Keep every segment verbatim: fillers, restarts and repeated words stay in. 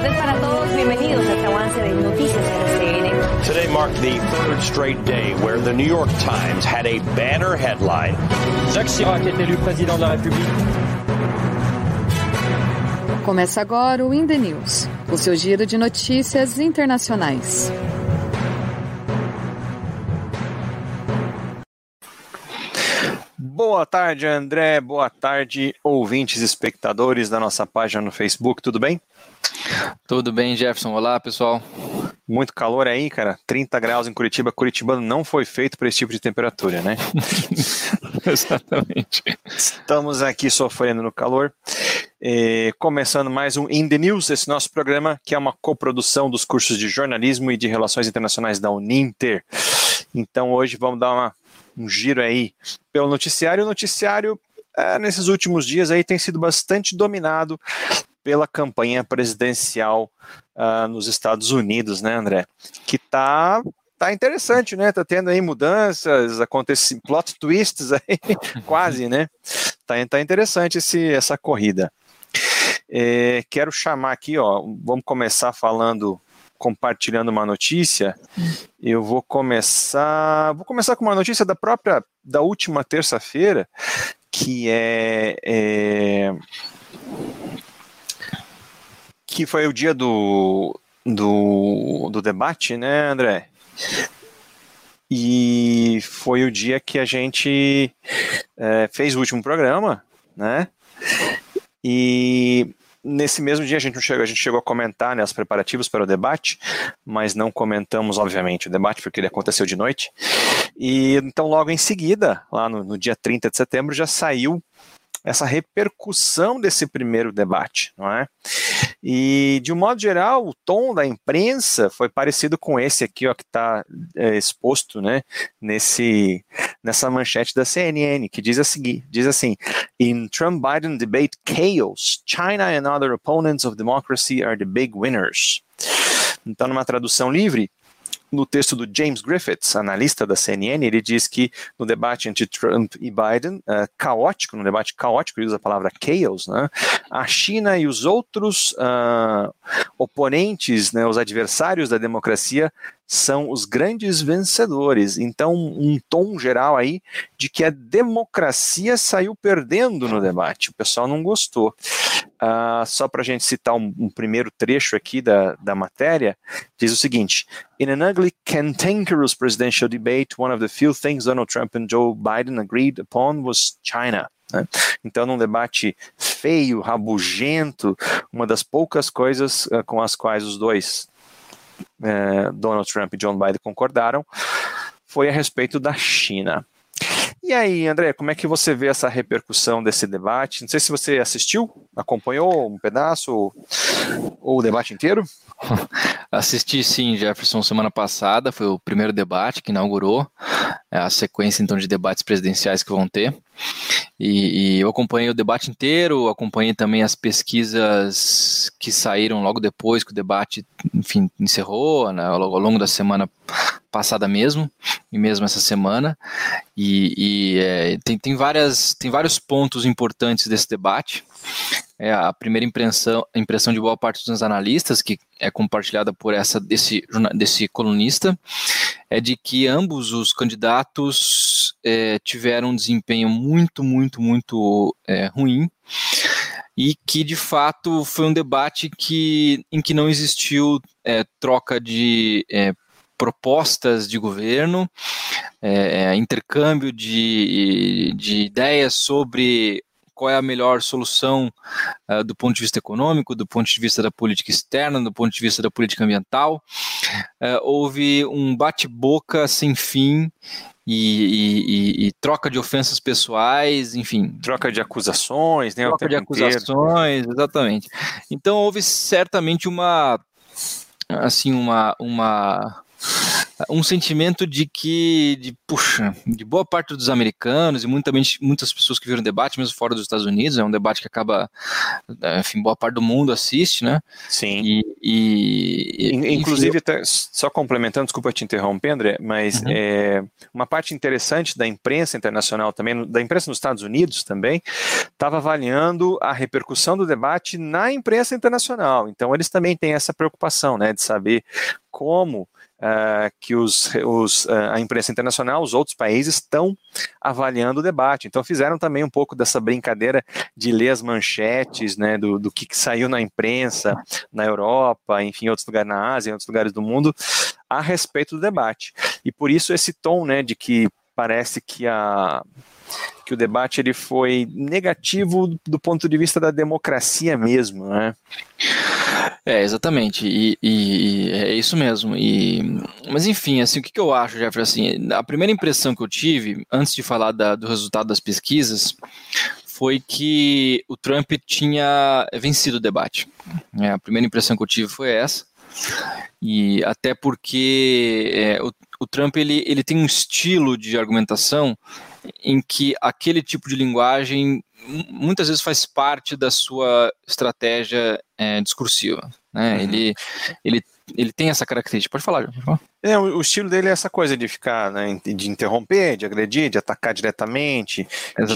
tardes para todos. Bienvenidos a este avance de Noticias R C N. Today marked the third straight day where the New York Times had a banner headline. Jacques Chirac est élu président de la République. Começa agora o In The News, o seu giro de notícias internacionais. Boa tarde, André. Boa tarde, ouvintes e espectadores da nossa página no Facebook. Tudo bem? Tudo bem, Jefferson. Olá, pessoal. Muito calor aí, cara. trinta graus em Curitiba. Curitibano não foi feito para esse tipo de temperatura, né? Exatamente. Estamos aqui sofrendo no calor. E começando mais um In The News, esse nosso programa que é uma coprodução dos cursos de jornalismo e de relações internacionais da Uninter. Então hoje vamos dar uma, um giro aí pelo noticiário. O noticiário, é, nesses últimos dias aí, tem sido bastante dominado pela campanha presidencial uh, nos Estados Unidos, né, André? Que tá, tá interessante, né? Tá tendo aí mudanças, acontecem plot twists aí, quase, né? Tá, tá interessante esse, essa corrida. É, quero chamar aqui, ó, vamos começar falando, compartilhando uma notícia. Eu vou começar, vou começar com uma notícia da própria, da última terça-feira, que é, é que foi o dia do, do, do debate, né, André? E foi o dia que a gente é, fez o último programa, né? E nesse mesmo dia a gente, não chegou, a gente chegou a comentar, né, os preparativos para o debate, mas não comentamos, obviamente, o debate, porque ele aconteceu de noite. E então logo em seguida, lá no, no dia trinta de setembro, já saiu essa repercussão desse primeiro debate, não é? E, de um modo geral, o tom da imprensa foi parecido com esse aqui, ó, que está é, exposto, né, nesse, nessa manchete da C N N, que diz, a seguir, diz assim: In Trump-Biden debate chaos, China and other opponents of democracy are the big winners. Então, numa tradução livre, no texto do James Griffiths, analista da C N N, ele diz que no debate entre Trump e Biden, uh, caótico, no debate caótico, ele usa a palavra chaos, né, a China e os outros uh, oponentes, né, os adversários da democracia, são os grandes vencedores. Então, um tom geral aí de que a democracia saiu perdendo no debate. O pessoal não gostou. Uh, só para a gente citar um, um primeiro trecho aqui da, da matéria, diz o seguinte: In an ugly, cantankerous presidential debate, one of the few things Donald Trump and Joe Biden agreed upon was China. Então, num debate feio, rabugento, uma das poucas coisas uh, com as quais os dois, uh, Donald Trump e Joe Biden, concordaram, foi a respeito da China. E aí, André, como é que você vê essa repercussão desse debate? Não sei se você assistiu, acompanhou um pedaço ou, ou o debate inteiro? Assisti sim, Jefferson, semana passada, foi o primeiro debate que inaugurou a sequência então de debates presidenciais que vão ter. E, e eu acompanhei o debate inteiro, acompanhei também as pesquisas que saíram logo depois que o debate, enfim, encerrou, né, ao, ao longo da semana passada mesmo, e mesmo essa semana, e, e é, tem, tem, várias, tem vários pontos importantes desse debate. É, a primeira impressão, impressão de boa parte dos analistas, que é compartilhada por essa desse, desse colunista, é de que ambos os candidatos é, tiveram um desempenho muito, muito, muito é, ruim, e que de fato foi um debate que, em que não existiu é, troca de é, propostas de governo, é, intercâmbio de, de ideias sobre qual é a melhor solução uh, do ponto de vista econômico, do ponto de vista da política externa, do ponto de vista da política ambiental. Uh, houve um bate-boca sem fim e, e, e, e troca de ofensas pessoais, enfim. Troca de acusações, né? Troca de acusações, inteiro. Exatamente. Então houve certamente uma, assim, uma... uma um sentimento de que, de, puxa, de boa parte dos americanos e muita, muitas pessoas que viram o debate, mesmo fora dos Estados Unidos, é um debate que acaba, enfim, boa parte do mundo assiste, né? Sim. E, e, Inclusive, enfim, eu... só complementando, desculpa te interromper, André, mas uhum. é, uma parte interessante da imprensa internacional também, da imprensa nos Estados Unidos também, estava avaliando a repercussão do debate na imprensa internacional. Então, eles também têm essa preocupação, né, de saber como Uh, que os, os, uh, a imprensa internacional, os outros países estão avaliando o debate. Então fizeram também um pouco dessa brincadeira de ler as manchetes, né, do, do que, que saiu na imprensa, na Europa, enfim, em outros lugares, na Ásia, em outros lugares do mundo, a respeito do debate. E por isso esse tom, né, de que parece que a... que o debate ele foi negativo do ponto de vista da democracia mesmo, né? É, exatamente, e, e, e é isso mesmo, e, mas enfim, assim, o que, que eu acho, Jefferson, assim, a primeira impressão que eu tive, antes de falar da, do resultado das pesquisas, foi que o Trump tinha vencido o debate. É, a primeira impressão que eu tive foi essa, e até porque é, o, o Trump ele, ele tem um estilo de argumentação em que aquele tipo de linguagem muitas vezes faz parte da sua estratégia é, discursiva, né? Uhum. Ele, ele, ele tem essa característica. Pode falar, pode falar. É, o estilo dele é essa coisa de ficar, né, de interromper, de agredir, de atacar diretamente,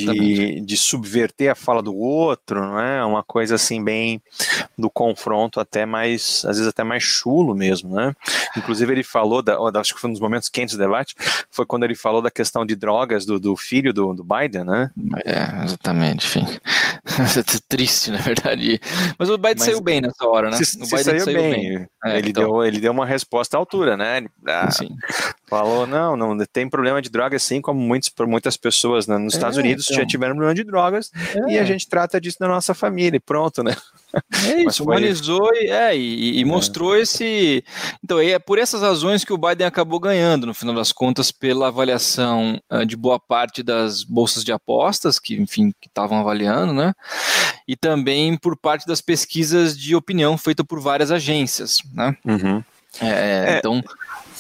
de, de subverter a fala do outro, não é? Uma coisa assim bem do confronto, até mais, às vezes até mais chulo mesmo, né? Inclusive ele falou, da, acho que foi um dos momentos quentes do debate, foi quando ele falou da questão de drogas do, do filho do, do Biden, né? É, exatamente, enfim. Triste, na verdade. Mas o Biden Mas, saiu bem nessa hora, né? Se, o se Biden saiu, saiu bem. bem. É, ele, então. deu, ele deu uma resposta à altura, né? Ah, Sim. Falou, não, não tem problema de drogas sim, como muitos, muitas pessoas, né, nos é, Estados Unidos então. já tiveram problema de drogas é. e a gente trata disso na nossa família e pronto, né? É isso, humanizou e, é, e, e mostrou é. esse... Então, é por essas razões que o Biden acabou ganhando, no final das contas, pela avaliação uh, de boa parte das bolsas de apostas, que, enfim, que estavam avaliando, né? E também por parte das pesquisas de opinião feitas por várias agências, né? Uhum. É, é, então...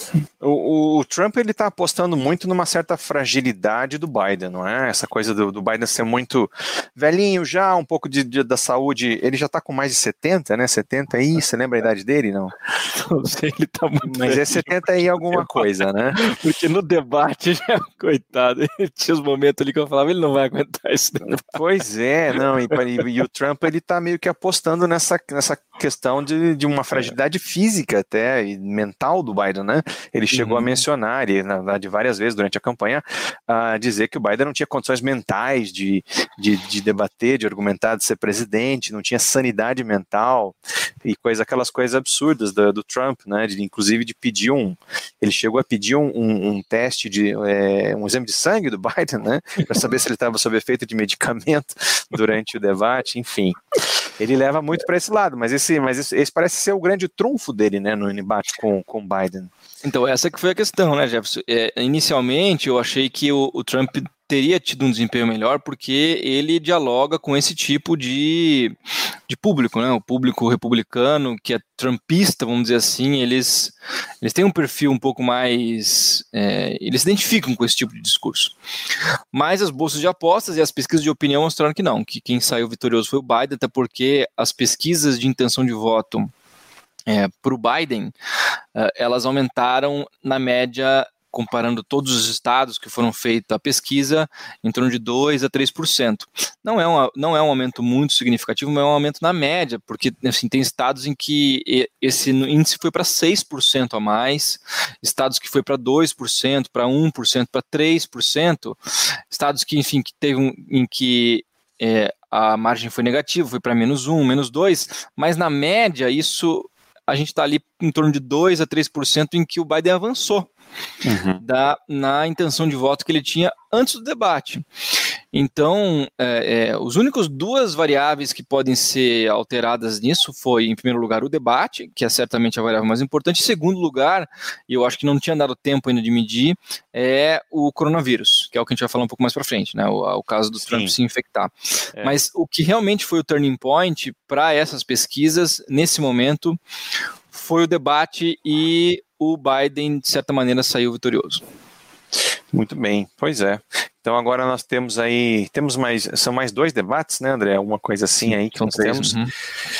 O, o Trump ele está apostando muito numa certa fragilidade do Biden, não é? Essa coisa do, do Biden ser muito velhinho já, um pouco de, de, da saúde, ele já está com mais de setenta, né? setenta aí, você lembra a idade dele, não? Não sei, ele tá muito Mas velhinho. É setenta aí alguma coisa, né? Porque no debate, já, coitado, tinha os momentos ali que eu falava, ele não vai aguentar isso. Pois é, não, e, e, e o Trump ele está meio que apostando nessa, nessa questão de, de uma fragilidade física até, e mental do Biden, né? Ele chegou uhum. a mencionar, e na verdade várias vezes durante a campanha, a dizer que o Biden não tinha condições mentais de, de, de debater, de argumentar, de ser presidente, não tinha sanidade mental, e coisa, aquelas coisas absurdas do, do Trump, né, de, inclusive de pedir um, ele chegou a pedir um, um, um teste, de é, um exame de sangue do Biden, né, para saber se ele estava sob efeito de medicamento durante o debate, enfim. Ele leva muito para esse lado, mas, esse, mas esse, esse parece ser o grande trunfo dele, né, no embate com o Biden. Então, essa que foi a questão, né, Jefferson? É, inicialmente, eu achei que o, o Trump teria tido um desempenho melhor porque ele dialoga com esse tipo de, de público, né? O público republicano, que é trumpista, vamos dizer assim, eles, eles têm um perfil um pouco mais... É, eles se identificam com esse tipo de discurso. Mas as bolsas de apostas e as pesquisas de opinião mostraram que não, que quem saiu vitorioso foi o Biden, até porque as pesquisas de intenção de voto É, para o Biden, uh, elas aumentaram na média, comparando todos os estados que foram feitos a pesquisa, em torno de dois a três por cento. Não é, uma, não é um aumento muito significativo, mas é um aumento na média, porque assim, tem estados em que esse índice foi para seis por cento a mais, estados que foi para dois por cento, para um por cento, para três por cento, estados que, enfim, que teve um, em que é, a margem foi negativa, foi para menos um, menos dois, mas na média isso... a gente está ali em torno de dois a três por cento em que o Biden avançou uhum. da, na intenção de voto que ele tinha antes do debate. Então, é, é, os únicos duas variáveis que podem ser alteradas nisso foi, em primeiro lugar, o debate, que é certamente a variável mais importante. Em segundo lugar, e eu acho que não tinha dado tempo ainda de medir, é o coronavírus, que é o que a gente vai falar um pouco mais para frente, né? O, o caso do Sim. Trump se infectar. É. Mas o que realmente foi o turning point para essas pesquisas, nesse momento, foi o debate e o Biden, de certa maneira, saiu vitorioso. Muito bem, pois é. Então agora nós temos aí, temos mais, são mais dois debates, né, André? Alguma coisa assim aí que nós temos. Uhum.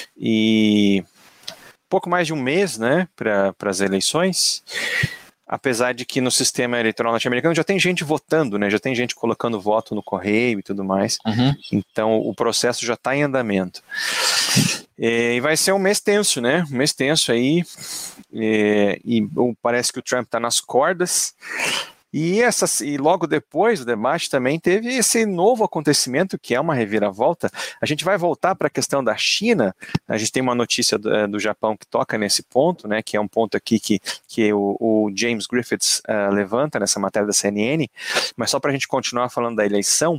E pouco mais de um mês, né, para as eleições. Apesar de que no sistema eleitoral norte-americano já tem gente votando, né? Já tem gente colocando voto no correio e tudo mais. Uhum. Então o processo já está em andamento. E vai ser um mês tenso, né? Um mês tenso aí. E, e parece que o Trump está nas cordas. E, essa, e logo depois do debate também teve esse novo acontecimento que é uma reviravolta. A gente vai voltar para a questão da China. A gente tem uma notícia do, do Japão que toca nesse ponto, né, que é um ponto aqui que, que o, o James Griffiths uh, levanta nessa matéria da C N N. Mas só para a gente continuar falando da eleição,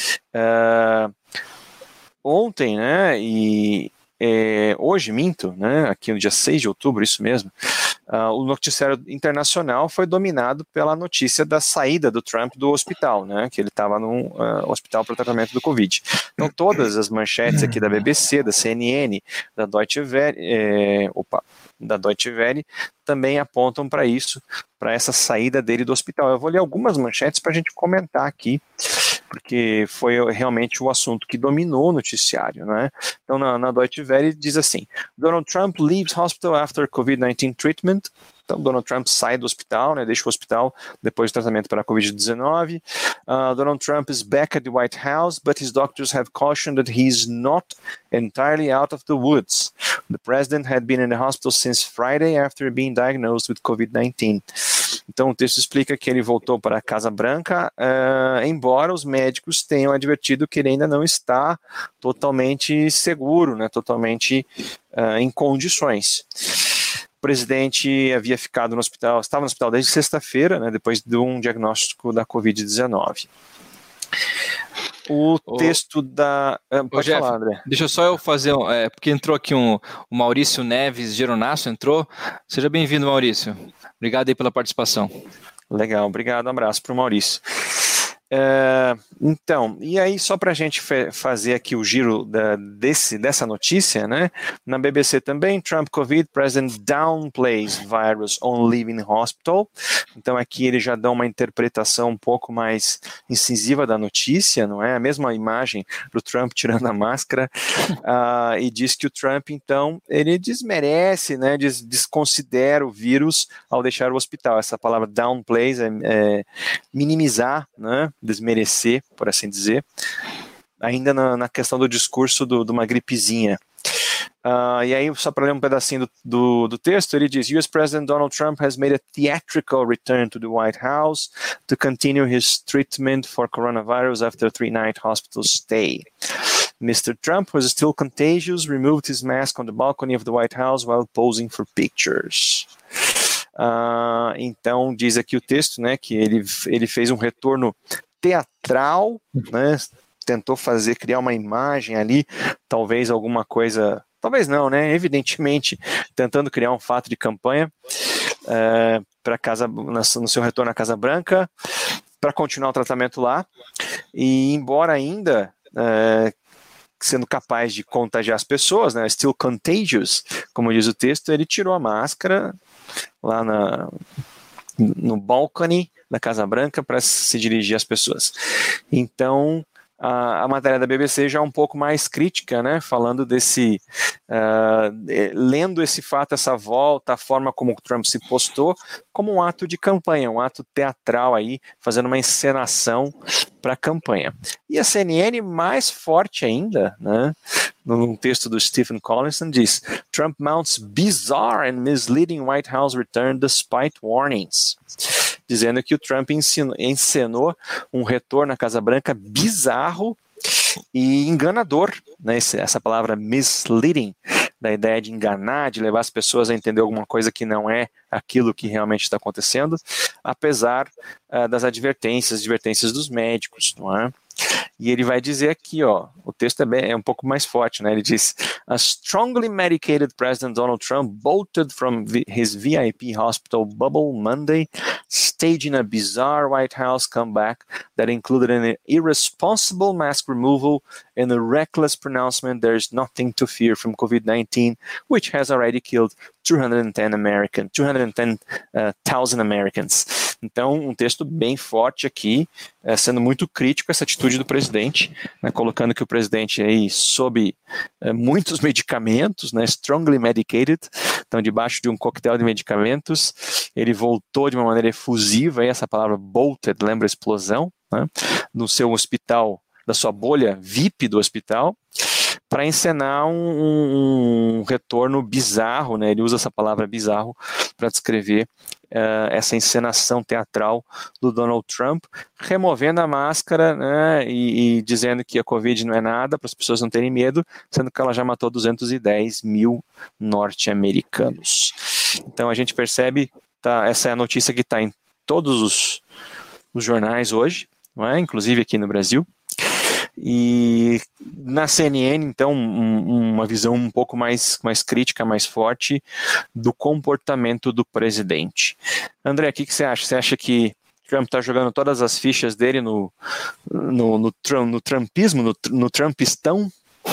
uh, ontem, né, e é, hoje, minto, né, aqui no dia seis de outubro, isso mesmo, uh, o noticiário internacional foi dominado pela notícia da saída do Trump do hospital, né, que ele estava no uh, hospital para tratamento do Covid. Então todas as manchetes aqui da B B C, da C N N, da Deutsche Welle, é, opa, da Deutsche Welle, também apontam para isso, para essa saída dele do hospital. Eu vou ler algumas manchetes para a gente comentar aqui, porque foi realmente o assunto que dominou o noticiário, né? Então, na, na Deutsche Welle diz assim: Donald Trump leaves hospital after COVID nineteen treatment. Então, Donald Trump sai do hospital, né, deixa o hospital depois do tratamento para a covid dezenove. Uh, Donald Trump is back at the White House, but his doctors have cautioned that he is not entirely out of the woods. The president had been in the hospital since Friday after being diagnosed with covid nineteen. Então, o texto explica que ele voltou para a Casa Branca, uh, embora os médicos tenham advertido que ele ainda não está totalmente seguro, né, totalmente uh, em condições. O presidente havia ficado no hospital, estava no hospital desde sexta-feira, né, depois de um diagnóstico da covid dezenove. O Ô, texto da... Pode Jeff, falar, André. Deixa só eu fazer, é, porque entrou aqui um, o Maurício Neves Geronasso, entrou. Seja bem-vindo, Maurício. Obrigado aí pela participação. Legal, obrigado, um abraço para o Maurício. É, então, e aí só para a gente fe- fazer aqui o giro da, desse, dessa notícia, né? Na B B C também, Trump Covid, President downplays virus on leaving hospital. Então aqui eles já dão uma interpretação um pouco mais incisiva da notícia, não é? A mesma imagem do Trump tirando a máscara, uh, e diz que o Trump, então, ele desmerece, né? Des- desconsidera o vírus ao deixar o hospital. Essa palavra downplays é, é minimizar, né? Desmerecer, por assim dizer, ainda na, na questão do discurso do, de uma gripezinha. Uh, e aí, só para ler um pedacinho do, do, do texto, ele diz: U S President Donald Trump has made a theatrical return to the White House to continue his treatment for coronavirus after a three-night hospital stay. Mister Trump was still contagious, removed his mask on the balcony of the White House while posing for pictures. Uh, então, diz aqui o texto, né, que ele, ele fez um retorno teatral, né, tentou fazer, criar uma imagem ali, talvez alguma coisa, talvez não, né, evidentemente, tentando criar um fato de campanha uh, para casa, no seu retorno à Casa Branca, para continuar o tratamento lá, e embora ainda uh, sendo capaz de contagiar as pessoas, né, still contagious, como diz o texto, ele tirou a máscara lá na, no balcony da Casa Branca para se dirigir às pessoas. Então, a, a matéria da B B C já é um pouco mais crítica, né, falando desse, uh, de, lendo esse fato, essa volta, a forma como o Trump se postou, como um ato de campanha, um ato teatral aí, fazendo uma encenação para a campanha. E a C N N, mais forte ainda, né, num texto do Stephen Collinson, diz: Trump mounts bizarre and misleading White House return despite warnings. Dizendo que o Trump ensinou, encenou um retorno à Casa Branca bizarro e enganador, né? Essa palavra misleading, da ideia de enganar, de levar as pessoas a entender alguma coisa que não é aquilo que realmente está acontecendo, apesar uh, das advertências, advertências dos médicos, não é? E ele vai dizer aqui, ó, o texto é, bem, é um pouco mais forte, né? Ele diz: a strongly medicated President Donald Trump bolted from his V I P hospital bubble Monday, staging a bizarre White House comeback that included an irresponsible mask removal and a reckless pronouncement there is nothing to fear from COVID nineteen, which has already killed two hundred ten Americans, two hundred ten thousand Americans. Então, um texto bem forte aqui, é, sendo muito crítico essa atitude do presidente, né, colocando que o presidente aí sob é, muitos medicamentos, né, strongly medicated, então debaixo de um coquetel de medicamentos, ele voltou de uma maneira efusiva, aí essa palavra bolted, lembra explosão, né, no seu hospital, da sua bolha V I P do hospital, para encenar um, um, um retorno bizarro, né? Ele usa essa palavra bizarro para descrever uh, essa encenação teatral do Donald Trump, removendo a máscara, né, e, e dizendo que a Covid não é nada, para as pessoas não terem medo, sendo que ela já matou duzentos e dez mil norte-americanos. Então a gente percebe, tá, essa é a notícia que está em todos os, os jornais hoje, não é? Inclusive aqui no Brasil. E na C N N, então, um, uma visão um pouco mais, mais crítica, mais forte do comportamento do presidente. André, o que, que você acha? Você acha que Trump está jogando todas as fichas dele no, no, no, no, no trumpismo, no, no trumpistão?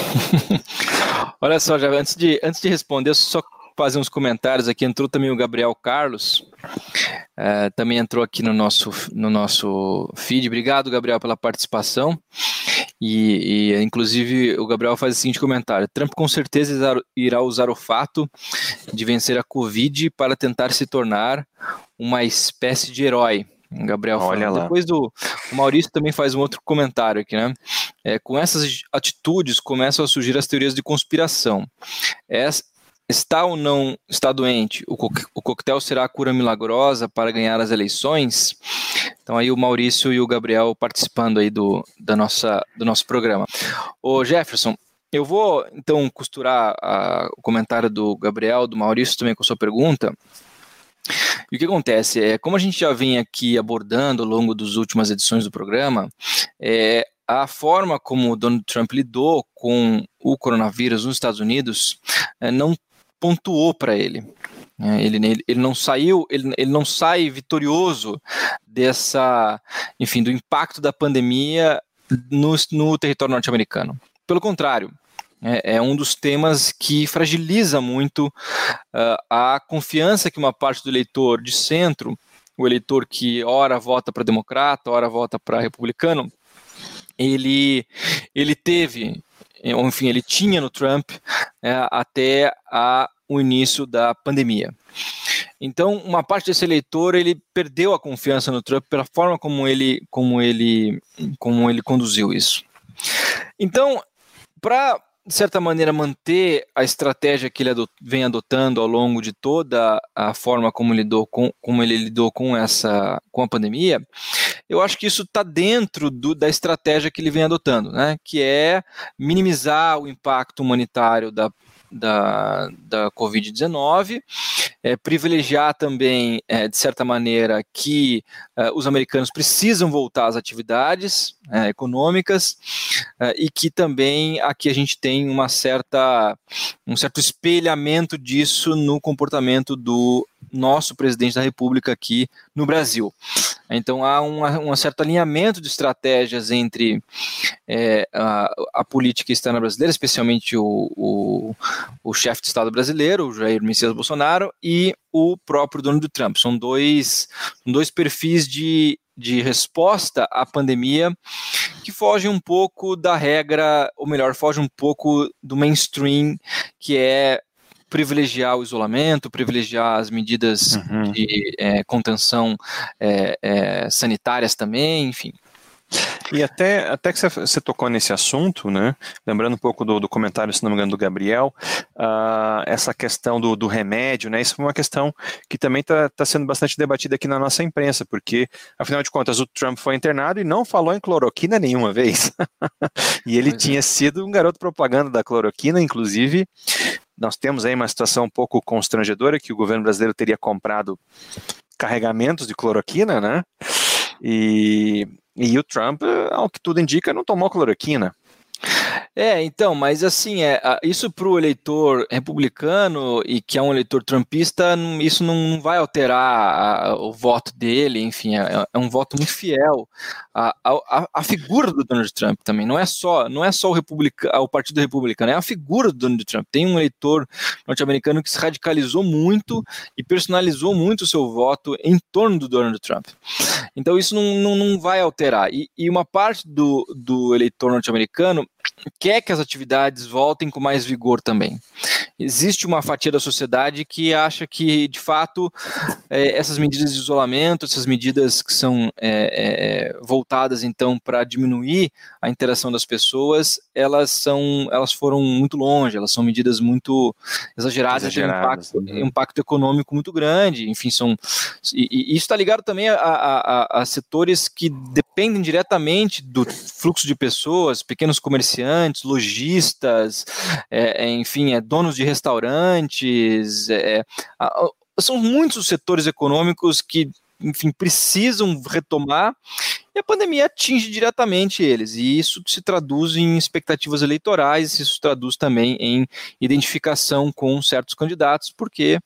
Olha só, já antes de, antes de responder, só fazer uns comentários aqui. Entrou também o Gabriel Carlos, uh, também entrou aqui no nosso, no nosso feed. Obrigado, Gabriel, pela participação. E, e inclusive o Gabriel faz o seguinte comentário: Trump com certeza irá usar o fato de vencer a Covid para tentar se tornar uma espécie de herói. Gabriel Olha falando. lá. Depois do o Maurício também faz um outro comentário aqui, né? É, com essas atitudes começam a surgir as teorias de conspiração. Essa, Está ou não está doente? O, co- o coquetel será a cura milagrosa para ganhar as eleições? Então aí o Maurício e o Gabriel participando aí do, da nossa, do nosso programa. Ô Jefferson, eu vou então costurar a, o comentário do Gabriel, do Maurício também com a sua pergunta. E o que acontece? É, como a gente já vem aqui abordando ao longo das últimas edições do programa, é, a forma como o Donald Trump lidou com o coronavírus nos Estados Unidos é, não pontuou para ele. É, ele, ele, ele não saiu, ele, ele não sai vitorioso dessa, enfim, do impacto da pandemia no, no território norte-americano. Pelo contrário, é, é um dos temas que fragiliza muito uh, a confiança que uma parte do eleitor de centro, o eleitor que ora vota para democrata, ora vota para republicano, ele, ele teve, enfim, ele tinha no Trump é, até a, o início da pandemia. Então, uma parte desse eleitor, ele perdeu a confiança no Trump pela forma como ele, como ele, como ele conduziu isso. Então, para, de certa maneira, manter a estratégia que ele adot, vem adotando ao longo de toda a forma como, lidou com, como ele lidou com, essa, com a pandemia, eu acho que isso está dentro do, da estratégia que ele vem adotando, né? Que é minimizar o impacto humanitário da, da, da covid dezenove, é, privilegiar também, é, de certa maneira, que é, os americanos precisam voltar às atividades é, econômicas é, e que também aqui a gente tem uma certa, um certo espelhamento disso no comportamento do nosso presidente da República aqui no Brasil. Então há um, um certo alinhamento de estratégias entre é, a, a política externa brasileira, especialmente o, o, o chefe de Estado brasileiro, o Jair Messias Bolsonaro, e o próprio Donald Trump. São dois, dois perfis de, de resposta à pandemia que fogem um pouco da regra, ou melhor, fogem um pouco do mainstream, que é privilegiar o isolamento, privilegiar as medidas uhum. de é, contenção é, é, sanitárias também, enfim. E até, até que você tocou nesse assunto, né, lembrando um pouco do, do comentário, se não me engano, do Gabriel, uh, essa questão do, do remédio, né, isso é uma questão que também está tá sendo bastante debatida aqui na nossa imprensa, porque, afinal de contas, o Trump foi internado e não falou em cloroquina nenhuma vez. E ele pois tinha é. sido um garoto propaganda da cloroquina, inclusive. Nós temos aí uma situação um pouco constrangedora, que o governo brasileiro teria comprado carregamentos de cloroquina, né? E, e o Trump, ao que tudo indica, não tomou cloroquina. É, então, mas assim, é, isso para o eleitor republicano e que é um eleitor trumpista, isso não vai alterar a, o voto dele, enfim, é, é um voto muito fiel à, à, à figura do Donald Trump também, não é só, não é só o, republica, o Partido Republicano, é a figura do Donald Trump. Tem um eleitor norte-americano que se radicalizou muito e personalizou muito o seu voto em torno do Donald Trump. Então isso não, não, não vai alterar. E, e uma parte do, do eleitor norte-americano quer que as atividades voltem com mais vigor também. Existe uma fatia da sociedade que acha que, de fato, é, essas medidas de isolamento, essas medidas que são é, é, voltadas, então, para diminuir a interação das pessoas, elas, são, elas foram muito longe, elas são medidas muito exageradas, exageradas têm um impacto, um impacto econômico muito grande, enfim, são... E, e isso está ligado também a, a, a, a setores que dependem diretamente do fluxo de pessoas, pequenos comerciantes, lojistas, é, enfim, é, donos de restaurantes, é, a, são muitos os setores econômicos que, enfim, precisam retomar e a pandemia atinge diretamente eles, e isso se traduz em expectativas eleitorais, isso se traduz também em identificação com certos candidatos, porque,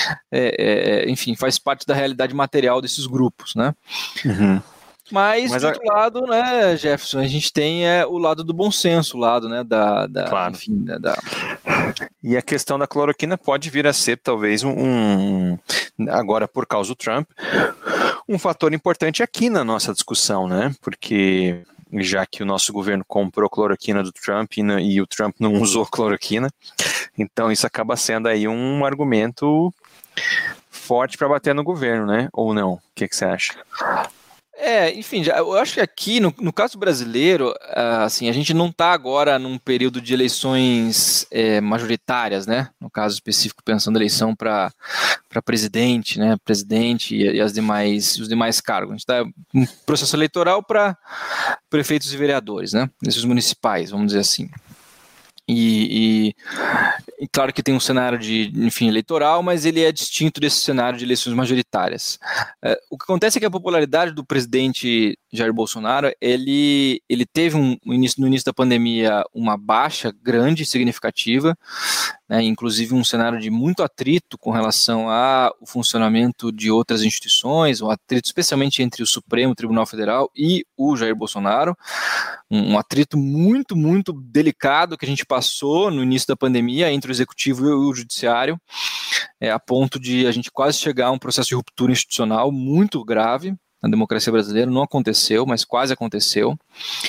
é, é, enfim, faz parte da realidade material desses grupos, né? Uhum. Mas, Mas do a... outro lado, né, Jefferson, a gente tem é, o lado do bom senso, o lado, né, da... da claro. Enfim, da, da... E a questão da cloroquina pode vir a ser, talvez, um, um agora por causa do Trump, um fator importante aqui na nossa discussão, né, porque já que o nosso governo comprou cloroquina do Trump e, e o Trump não usou cloroquina, então isso acaba sendo aí um argumento forte para bater no governo, né, ou não? O que, que você acha? É, enfim, já, eu acho que aqui, no, no caso brasileiro, uh, assim, a gente não está agora num período de eleições é, majoritárias, né? No caso específico, pensando eleição para presidente, né? Presidente e, e as demais, os demais cargos. A gente está em processo eleitoral para prefeitos e vereadores, né? Esses municipais, vamos dizer assim. E, e, e claro que tem um cenário de, enfim, eleitoral, mas ele é distinto desse cenário de eleições majoritárias. É, o que acontece é que a popularidade do presidente Jair Bolsonaro, ele, ele teve um, no início da pandemia uma baixa grande, significativa, né, inclusive um cenário de muito atrito com relação ao funcionamento de outras instituições, um atrito especialmente entre o Supremo Tribunal Federal e o Jair Bolsonaro, um, um atrito muito, muito delicado que a gente passou no início da pandemia entre o Executivo e o Judiciário, é, a ponto de a gente quase chegar a um processo de ruptura institucional muito grave na democracia brasileira. Não aconteceu, mas quase aconteceu.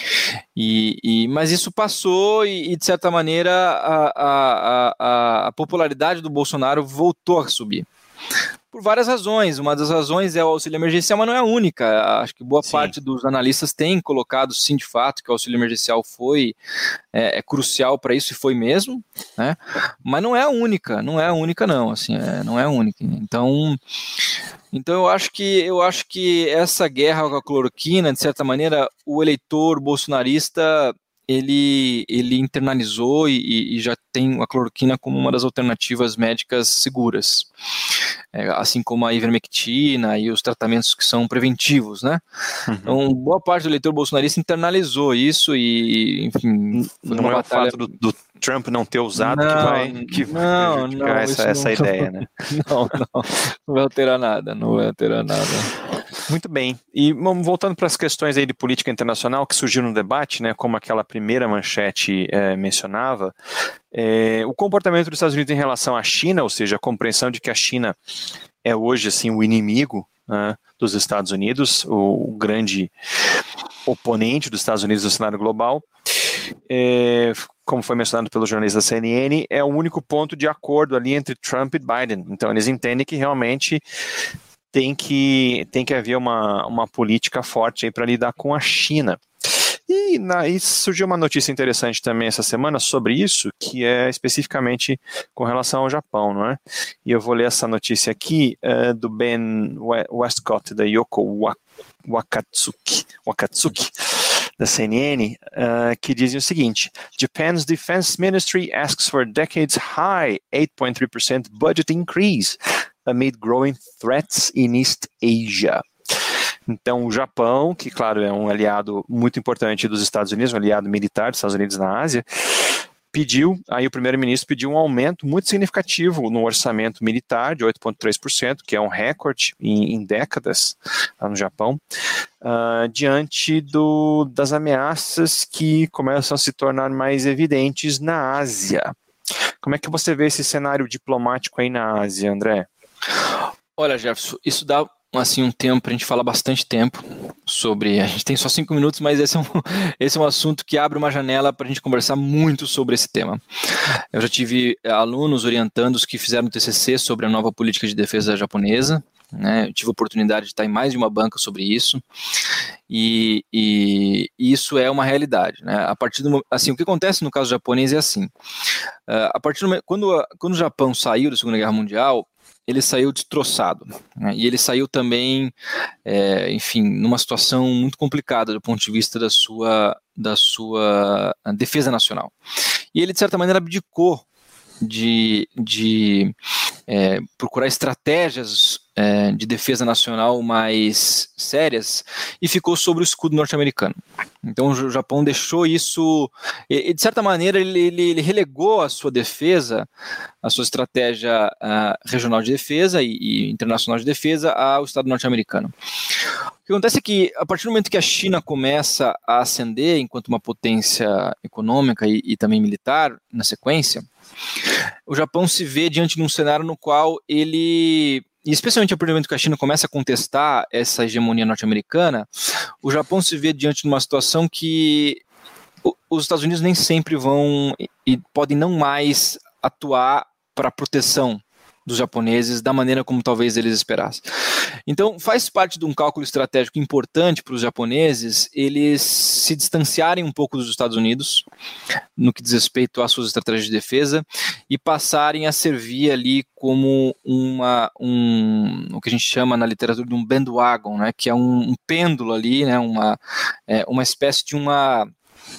E, e, mas isso passou e, e de certa maneira, a, a, a, a popularidade do Bolsonaro voltou a subir. Por várias razões. Uma das razões é o auxílio emergencial, mas não é a única. Acho que boa sim. parte dos analistas tem colocado, sim, de fato, que o auxílio emergencial foi é, é crucial para isso, e foi mesmo, né? Mas não é a única, não é a única, não. Assim, é, não é a única. Então, então eu acho que eu acho que essa guerra com a cloroquina, de certa maneira, o eleitor bolsonarista ele, ele internalizou e, e já tem a cloroquina como uma das alternativas médicas seguras, é, assim como a ivermectina e os tratamentos que são preventivos, né? Uhum. Então, boa parte do eleitor bolsonarista internalizou isso e, enfim... Não é batalha... o fato do, do Trump não ter usado não, que vai, que não, vai prejudicar não, essa, essa não, ideia, né? Não, não, não vai alterar nada, não vai alterar nada. Muito bem. E voltando para as questões aí de política internacional que surgiram no debate, né, como aquela primeira manchete é, mencionava, é, o comportamento dos Estados Unidos em relação à China, ou seja, a compreensão de que a China é hoje assim o inimigo, né, dos Estados Unidos, o, o grande oponente dos Estados Unidos no cenário global, é, como foi mencionado pelo jornalista da C N N, é o único ponto de acordo ali entre Trump e Biden. Então eles entendem que realmente tem que, tem que haver uma, uma política forte para lidar com a China. E, na, e surgiu uma notícia interessante também essa semana sobre isso, que é especificamente com relação ao Japão, não é? E eu vou ler essa notícia aqui uh, do Ben Westcott, da Yoko Wakatsuki, Wakatsuki da C N N, uh, que dizem o seguinte: Japan's Defense Ministry asks for a decades high eight point three percent budget increase amid growing threats in East Asia. Então, o Japão, que, claro, é um aliado muito importante dos Estados Unidos, um aliado militar dos Estados Unidos na Ásia, pediu, aí o primeiro-ministro pediu um aumento muito significativo no orçamento militar de oito vírgula três por cento, que é um recorde em, em décadas lá no Japão, uh, diante do, das ameaças que começam a se tornar mais evidentes na Ásia. Como é que você vê esse cenário diplomático aí na Ásia, André? Olha, Jefferson, isso dá assim um tempo para a gente falar bastante tempo sobre, a gente tem só cinco minutos, mas esse é um, esse é um assunto que abre uma janela para a gente conversar muito sobre esse tema. Eu já tive alunos orientandos que fizeram T C C sobre a nova política de defesa japonesa, né? Eu tive a oportunidade de estar em mais de uma banca sobre isso, e, e, e isso é uma realidade, né? A partir do, assim, o que acontece no caso japonês é assim, uh, a partir do, quando, quando o Japão saiu da Segunda Guerra Mundial, ele saiu destroçado, né? E ele saiu também, é, enfim, numa situação muito complicada do ponto de vista da sua, da sua defesa nacional. E ele, de certa maneira, abdicou de, de é, procurar estratégias é, de defesa nacional mais sérias e ficou sob o escudo norte-americano. Então o Japão deixou isso, e, de certa maneira ele, ele, ele relegou a sua defesa, a sua estratégia uh, regional de defesa e, e internacional de defesa ao Estado norte-americano. O que acontece é que a partir do momento que a China começa a ascender enquanto uma potência econômica e, e também militar na sequência, o Japão se vê diante de um cenário no qual ele, e especialmente a partir do momento que a China começa a contestar essa hegemonia norte-americana, o Japão se vê diante de uma situação que os Estados Unidos nem sempre vão e podem não mais atuar para a proteção dos japoneses da maneira como talvez eles esperassem. Então faz parte de um cálculo estratégico importante para os japoneses eles se distanciarem um pouco dos Estados Unidos no que diz respeito às suas estratégias de defesa e passarem a servir ali como uma, um, o que a gente chama na literatura de um bandwagon, né, que é um, um pêndulo ali, né, uma, é, uma espécie de uma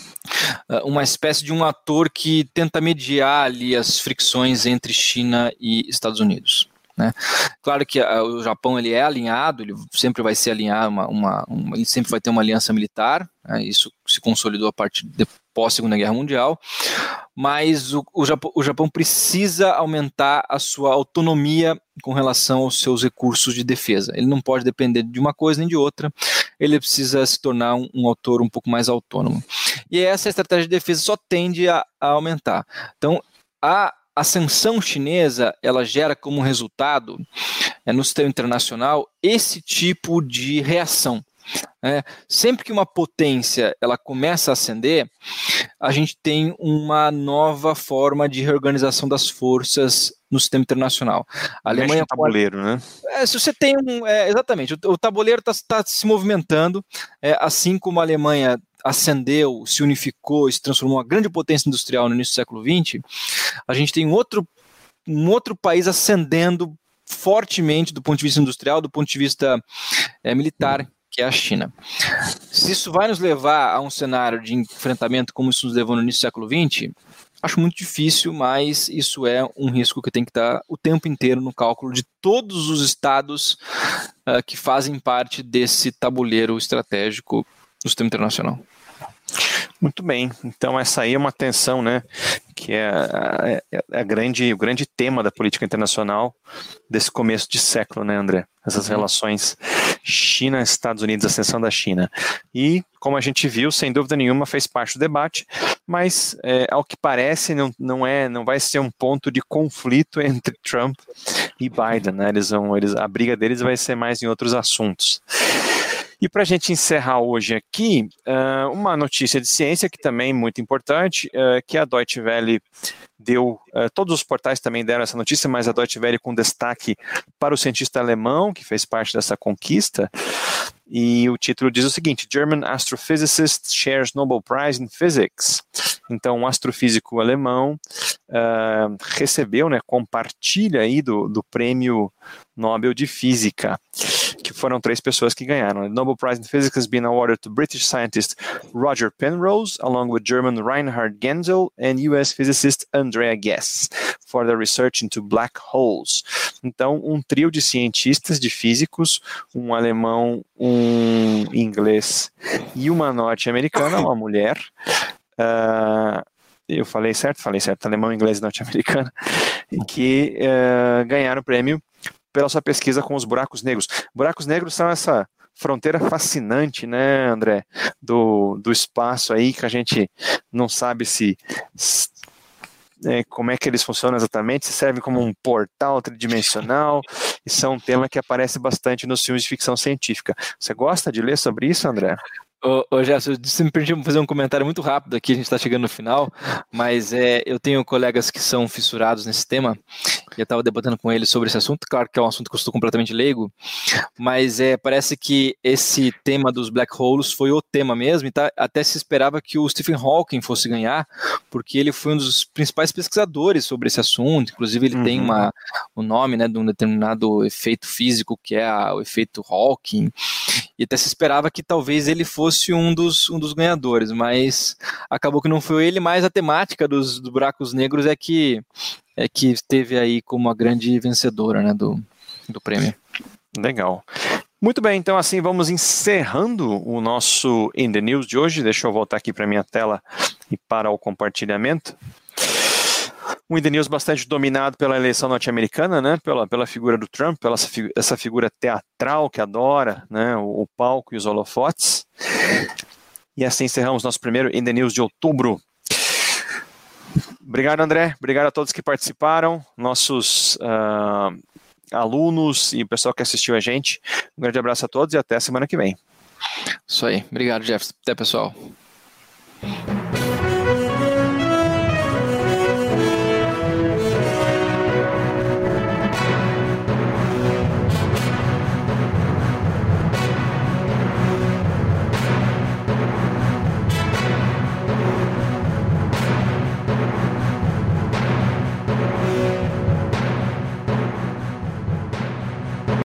uma espécie de um ator que tenta mediar ali as fricções entre China e Estados Unidos, né? Claro que a, o Japão ele é alinhado, ele sempre vai ser alinhado, uma, uma, uma, ele sempre vai ter uma aliança militar, né? Isso se consolidou a partir de pós-Segunda Guerra Mundial, mas o, o, Japão, o Japão precisa aumentar a sua autonomia com relação aos seus recursos de defesa. Ele não pode depender de uma coisa nem de outra, ele precisa se tornar um, um autor um pouco mais autônomo. E essa estratégia de defesa só tende a, a aumentar. Então, a ascensão chinesa, ela gera como resultado, é, no sistema internacional, esse tipo de reação. É, sempre que uma potência ela começa a ascender, a gente tem uma nova forma de reorganização das forças no sistema internacional. A Alemanha, mexe no tabuleiro, né? É, se você tem um, é, exatamente, o, o tabuleiro está tá se movimentando, é, assim como a Alemanha ascendeu, se unificou, se transformou em uma grande potência industrial no início do século vinte, a gente tem outro, um outro país ascendendo fortemente do ponto de vista industrial, do ponto de vista é, militar, que é a China. Se isso vai nos levar a um cenário de enfrentamento como isso nos levou no início do século vinte, acho muito difícil, mas isso é um risco que tem que estar o tempo inteiro no cálculo de todos os estados uh, que fazem parte desse tabuleiro estratégico do sistema internacional. Muito bem, então essa aí é uma tensão, né, que é, a, é a grande, o grande tema da política internacional desse começo de século, né, André? Essas uhum. relações China-Estados Unidos, a ascensão da China. E, como a gente viu, sem dúvida nenhuma, fez parte do debate, mas, é, ao que parece, não, não, é, não vai ser um ponto de conflito entre Trump e Biden, né? Eles vão, eles, a briga deles vai ser mais em outros assuntos. E para a gente encerrar hoje aqui, uh, uma notícia de ciência que também é muito importante, uh, que a Deutsche Welle deu, uh, todos os portais também deram essa notícia, mas a Deutsche Welle com destaque para o cientista alemão, que fez parte dessa conquista, e o título diz o seguinte: German astrophysicist shares Nobel Prize in Physics. Então, um astrofísico alemão uh, recebeu, né, compartilha aí do, do prêmio Nobel de Física. que foram três pessoas que ganharam. The Nobel Prize in Physics has been awarded to British scientist Roger Penrose, along with German Reinhard Genzel and U S physicist Andrea Ghez, for their research into black holes. Então, um trio de cientistas, de físicos, um alemão, um inglês e uma norte-americana, uma mulher. Uh, eu falei certo? Falei certo, alemão, inglês e norte-americana, que uh, ganharam o prêmio pela sua pesquisa com os buracos negros. Buracos negros são essa fronteira fascinante, né, André, do, do espaço aí, que a gente não sabe se... É, como é que eles funcionam exatamente, se servem como um portal tridimensional, isso é um tema que aparece bastante nos filmes de ficção científica. Você gosta de ler sobre isso, André? Ô, ô Gerson, você me permitiu fazer um comentário muito rápido aqui, a gente está chegando no final, mas é, eu tenho colegas que são fissurados nesse tema, e eu estava debatendo com eles sobre esse assunto, claro que é um assunto que eu estou completamente leigo, mas é, parece que esse tema dos black holes foi o tema mesmo, e tá, até se esperava que o Stephen Hawking fosse ganhar, porque ele foi um dos principais pesquisadores sobre esse assunto, inclusive ele uhum. tem uma, o nome, né, de um determinado efeito físico, que é a, o efeito Hawking, e até se esperava que talvez ele fosse fosse um dos, um dos ganhadores, mas acabou que não foi ele, mas a temática dos, dos buracos negros é que, é que esteve aí como a grande vencedora, né, do, do prêmio. Legal. Muito bem, então assim vamos encerrando o nosso In The News de hoje. Deixa eu voltar aqui para a minha tela e para o compartilhamento. Um In The News bastante dominado pela eleição norte-americana, né, pela, pela figura do Trump, pela essa, figu- essa figura teatral que adora, né, o, o palco e os holofotes. E assim encerramos nosso primeiro In The News de outubro. Obrigado, André. Obrigado a todos que participaram, nossos uh, alunos e o pessoal que assistiu a gente. Um grande abraço a todos e até a semana que vem. Isso aí. Obrigado, Jefferson. Até, pessoal.